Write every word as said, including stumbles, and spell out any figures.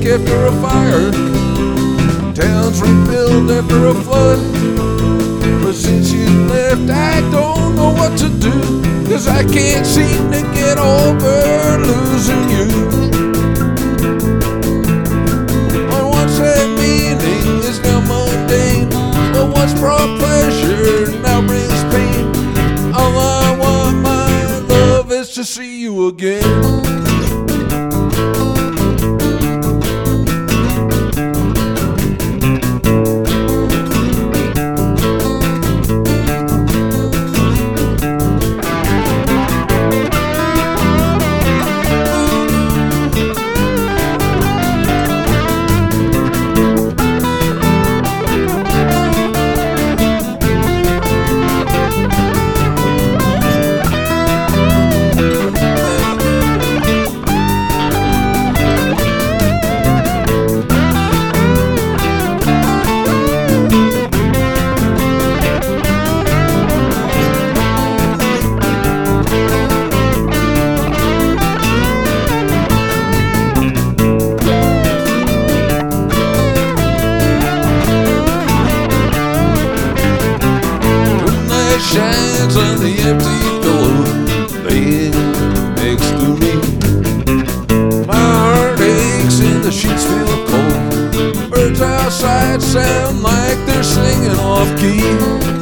after a fire, towns rebuild after a flood. But since you left, I don't know what to do, 'cause I can't seem to get over losing you. What once had meaning is now mundane. What once brought pleasure now brings pain. All I want, my love, is to see you again. Shines on the empty pillow laying next to me. My heart aches and the sheets feel cold. Birds outside sound like they're singing off key.